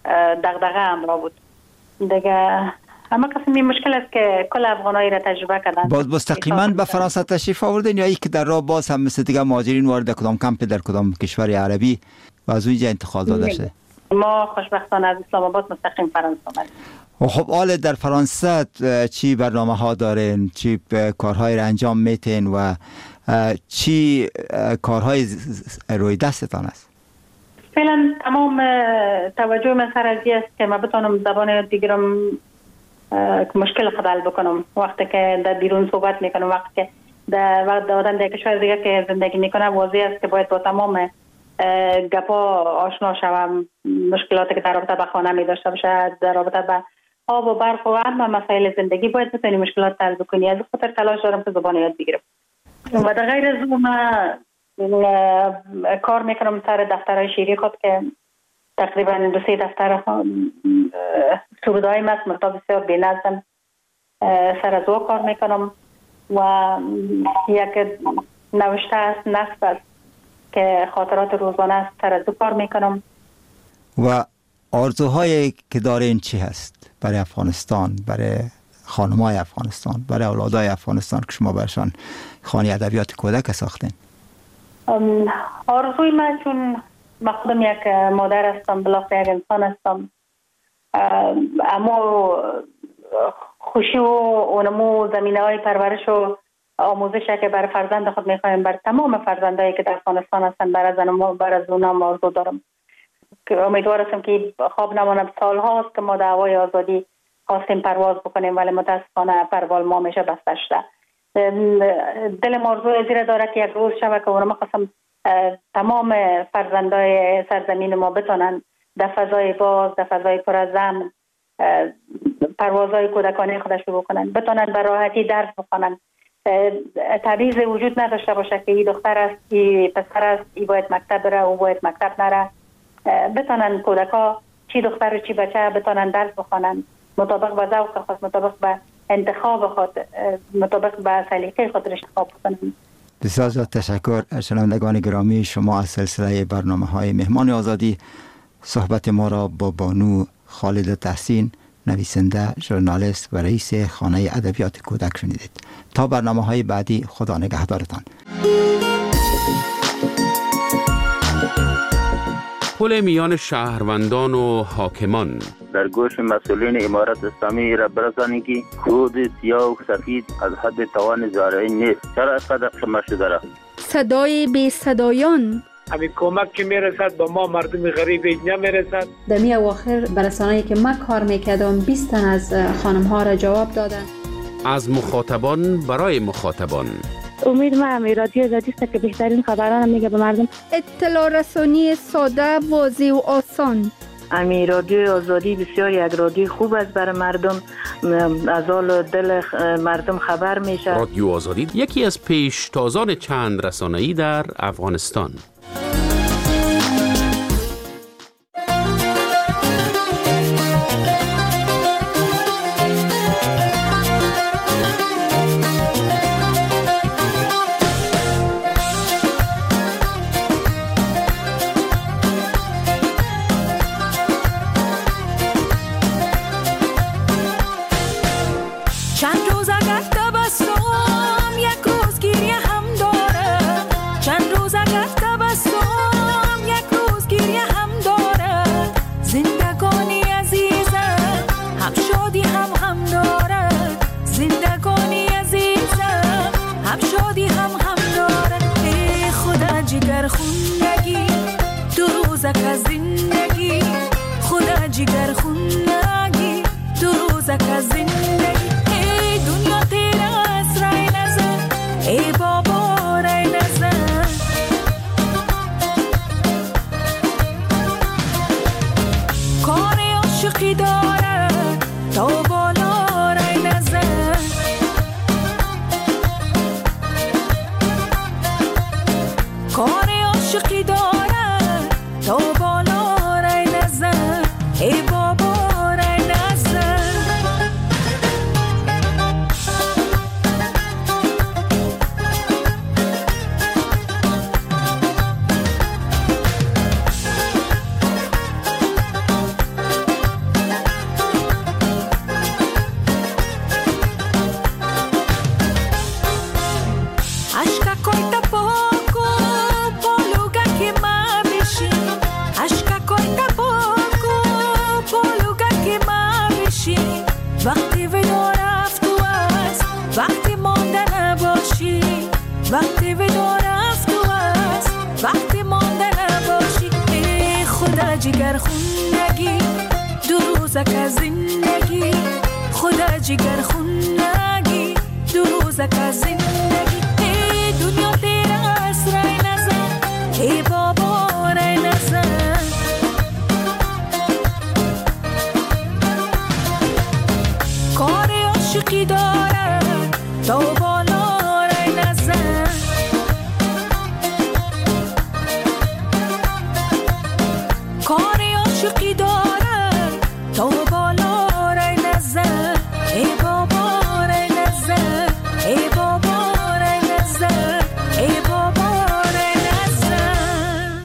دغدغه همراه بود دیگه. اما قسمی مشکل است که کل افغانایی را تجربه کردن. باز مستقیما به فرانسه تشریف آوردین یا ای که در راه باز هم مثل دیگه مهاجرین وارد کدام کمپ در کدام کشور عربی و از اونجا انتقال داده شده؟ ما خوشبختانه از اسلام آباد مستقیم فرانسه آمدیم. خب حال در فرانسه چی برنامه ها دارین؟ چی کارهای را انجام میتین و چی کارهای روی دستتان است؟ فعلا تمام توجه من سر از است که من بتونم زبان دیگرم مشکل خود حل بکنم. وقتی که در بیرون صحبت میکنم، وقتی که در وقت آدم در کشور دیگه که زندگی میکنه، واضح است که باید با تمام گپا آشنا شوم. مشکلاتی که در رابطه به خانه می داشته باشه، در رابطه به آب و برق و همه مسائل زندگی باید بتونی مشکلات حل بکنی. از خاطر تلاش دارم که زبان یاد بگیرم. و در غیر از اون کار میکنم سر دفترهای شیری خود که تقریبا 2-3 دفتر سرودهای است، مرتبط بسیار بی‌نظم سر از او کار میکنم و یک نوشته است، نصب است که خاطرات روزانه است، سر از او کار میکنم. و آرزوهایی که دارین چی هست برای افغانستان، برای خانمای افغانستان، برای اولادای افغانستان که شما برشان خانه ادبیات کودک ساختین؟ آرزوی من، چون من خودم یک مادر هستم، بالاخره یک انسان هستم، اما خوشی و اونمو زمینه های پرورش و آموزش که برای فرزند خود میخوایم، برای تمام فرزندایی که در افغانستان هستن، برای از اونم آرزو دارم که امیدوار هستم که خواب نمانم. سال هاست که ما دعوای آزادی خواستیم پرواز بکنیم ولی متاسفانه پروال ما میشه بسته شده. دلم آرزو زیر داره که یک روز شبه که اونم خواستم تمام فرزندای سرزمین ما بتونن در فضای باز، در فضای پر از امن پروازهای کودکانه خودش رو بکنن، بتونن به راحتی درس بخونن، تبعیض وجود نداشته باشه که این دختر است، این پسر است، این باید مکتب بره، او باید مکتب نره. بتونن کودکا چی دختر و چی بچه بتونن درس بخونن مطابق به ذوق خود، مطابق به انتخاب خود، مطابق به سلیقه خود انتخاب بکنن. بسیار زیاد تشکر. شنوندگان گرامی، شما از سلسله برنامه‌های مهمان آزادی صحبت ما را با بانو خالد تحسین، نویسنده، ژورنالیست و رئیس خانه ادبیات کودک شنیدید. تا برنامه‌های بعدی، خدا نگهدارتان. پل میان شهروندان و حاکمان. در گوش مسئولین امارت اسلامی را برسانید که خود سیاه و سفید از حد توان زارعی نیست. چرا اینقدر شما شده را؟ صدای بی صدایان. همین کمک که میرسد با ما مردم غریب نمیرسد. در می اواخر برسانه‌ای که من کار میکردم 20 تن از خانم ها را جواب دادن. از مخاطبان برای مخاطبان. امید من رادیو آزادی است که بهترین خبران میگه به مردم. اطلاع رسانی ساده، واضح و آسان. امی رادیو آزادی بسیار یک رادیو خوب است برای مردم، از حال دل مردم خبر میشه. رادیو آزادی یکی از پیشتازان چند رسانه‌ای در افغانستان. وقتی ودا رفت و است وقتی مانده نباشی وقتی ودا رفت و است وقتی مانده نباشی ای خدا جگر خونگی دو روزک از زندگی خدا جگر خونگی دو روزک از زندگی ای دنیا دیر است رای نزن ای بابا رای نزن کار عاشقی دارد تا بالا رای نزن کار عاشقی دارد تا بالا رای نزن ای بابا رای نزن ای بابا رای نزن ای بابا رای نزن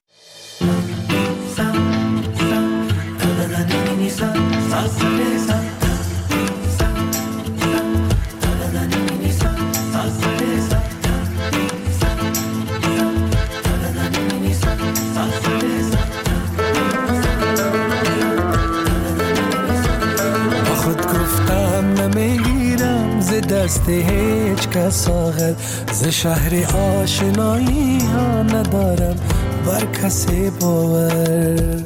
دست هیچ کس آخر ز شهر آشنایی ها ندارم بر کسی باور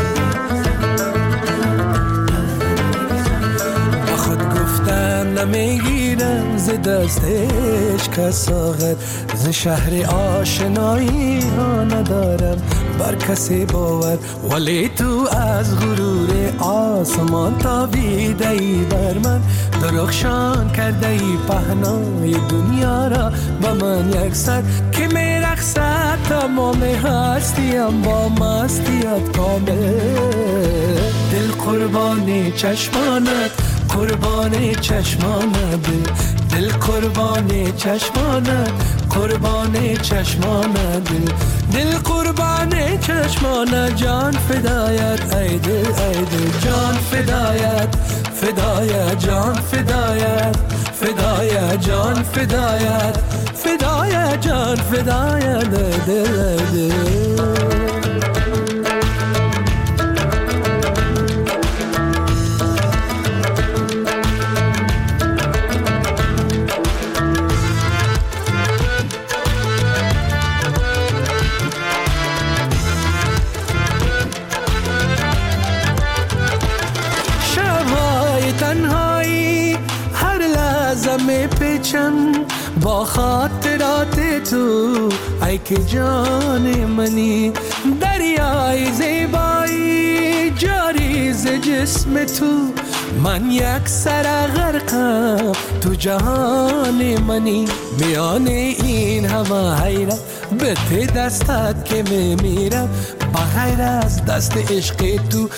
با خود گفتم نمیگیرم ز دست هیچ کس آخر ز شهر آشنایی ها ندارم بر کسی باور ولی تو از غرور آسمان تابیده ای بر من درخشان کرده ای پهنای دنیا را با من یک سر که می رقصد تمام هستیم با مستیت کامل دل قربان چشمانت قربان چشمانت دل قربان چشمانت قربان چشمانت دل قربان چشمانت جان فدایت ای دل جان فدایت فدایت جان فدایت فدایت جان فدایت فدایت جان فدایت دل با خاطرات تو ای که جان منی دریای زیبایی جاری ز جسم تو من یک سر غرقم تو جهان منی میان این همه حیرت به ته دستت که میمیرم بغیر از دست عشق تو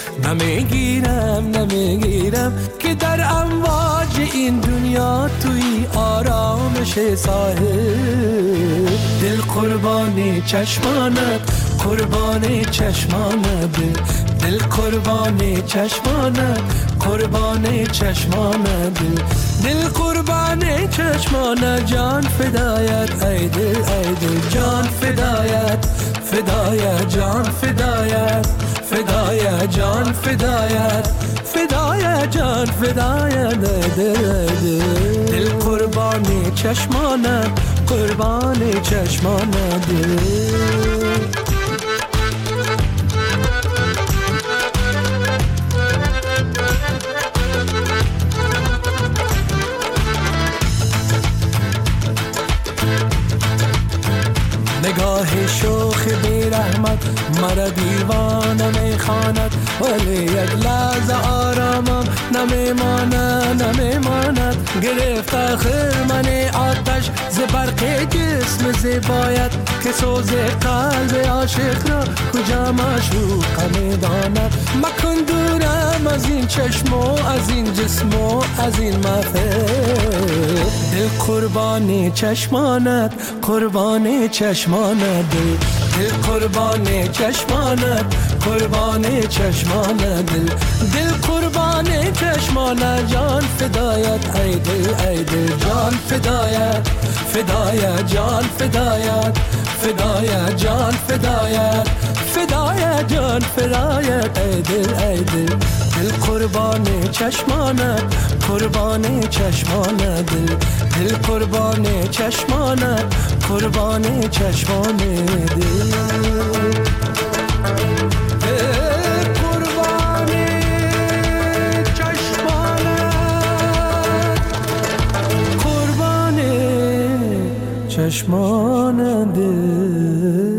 نمیگیرم که در امواج این دنیا توی آرامش ساحل دل قربان چشمانت قربان چشمانت دل قربان چشمانت قربان چشمانت دل قربان چشمانت جان فدایت ای دل جان فدایت فدایت جان فدایت فدایت جان فدایت فدایت جان فدایت دل قربان چشمانت قربان چشمانت نگاه شوخ بی رحمت مرا دیوانه میخواند ولی یک لحظه آرامم نمیماند گرفت آخر من آتش ز برق جسم زیبایت که سوز قلب عاشق را کجا معشوق میداند مکن دورم از این چشم و از این جسم و از این محفل دل قربان چشمانت قربان چشمانت دل قربان چشمانت قربان چشمانت دل قربان چشمانت جان فدایت ای دل جان فدایت فدایت جان فدایت فدایت جان فدایت فدایت جان فدایت ای دل دل قربان چشمانت قربان چشمانه دل قربان چشمانه قربان چشمان دل قربان چشمانه قربان چشمان دل.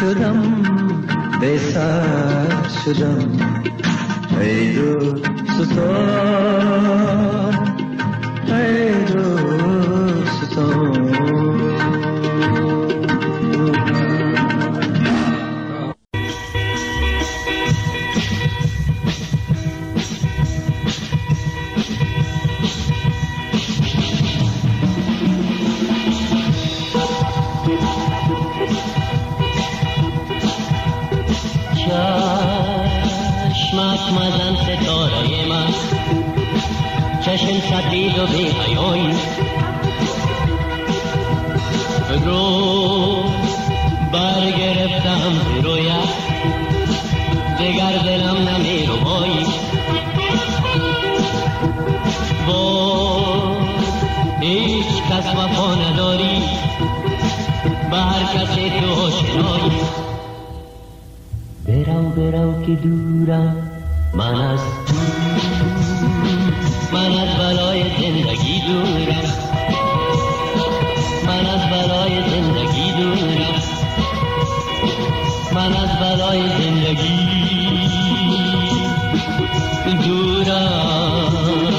شدم به سر شدم ای دوستان ای دوستان چشمک مزن ستاره من چشم سفید و بی حیایی رو برگرفتم رویت دگر دلم نمی رو بایی با هیچ کس وفا نداری به هر کسی تو آشنایی برو که دورم من از بلای زندگی دورم من از بلای زندگی دورم من از بلای زندگی دورم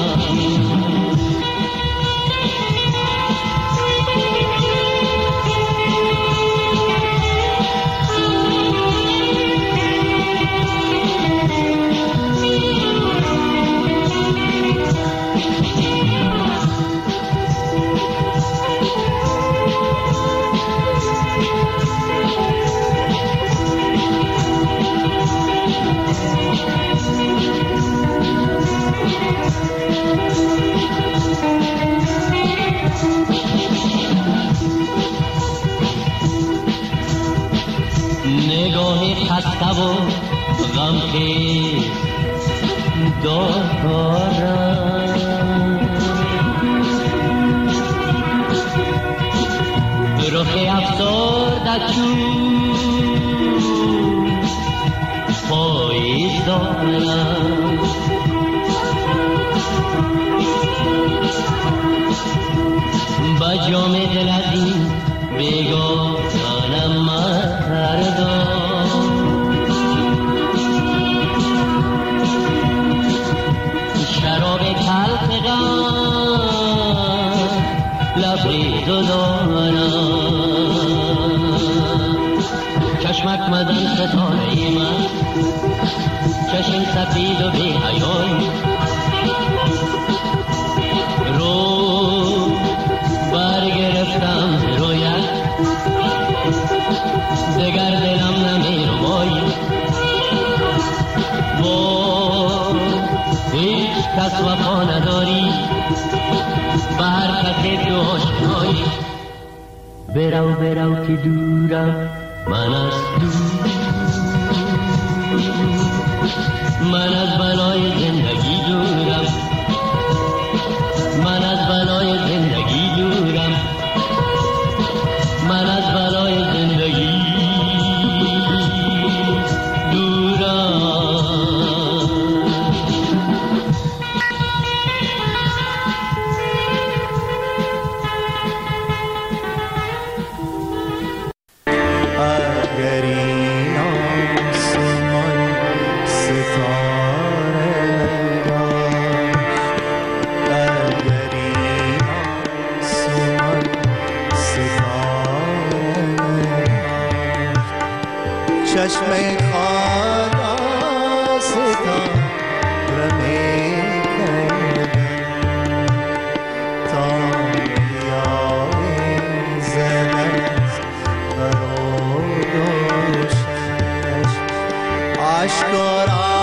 خسته و غمخیز دارم رخ افسرده چون پاییز دارم با جام دل از این بیگانم مردم شراب تلخ غم لبریز دارم چشمک مزن ستاره من چشم سفید و بی حیایی رو برگرفتم رویت دگر دلم نمی رو بایی با هیچ کس وفا نداری به هر کسی تو آشنایی برو که دورم من از دور من از بلای زندگی دورم من از بلای زندگی دورم من از بلای زندگی چشم خلاص رمی تا بیای زمت برو دوشش اشکارا